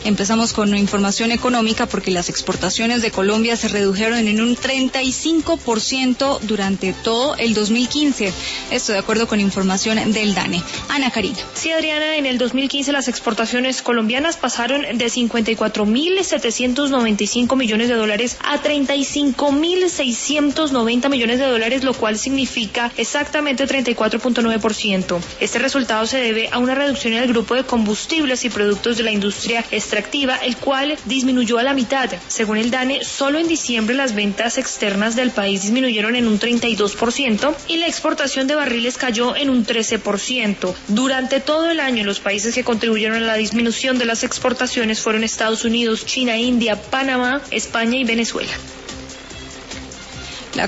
Empezamos con información económica porque las exportaciones de Colombia se redujeron en un 35% durante todo el 2015. Esto de acuerdo con información del DANE. Ana Karina. Sí, Adriana, en el 2015 las exportaciones colombianas pasaron de 54.795 millones de dólares a 35.690 millones de dólares, lo cual significa exactamente 34.9%. Este resultado se debe a una reducción en el grupo de combustibles y productos de la industria extractiva, el cual disminuyó a la mitad. Según el DANE, solo en diciembre las ventas externas del país disminuyeron en un 32% y la exportación de barriles cayó en un 13%. Durante todo el año, los países que contribuyeron a la disminución de las exportaciones fueron Estados Unidos, China, India, Panamá, España y Venezuela.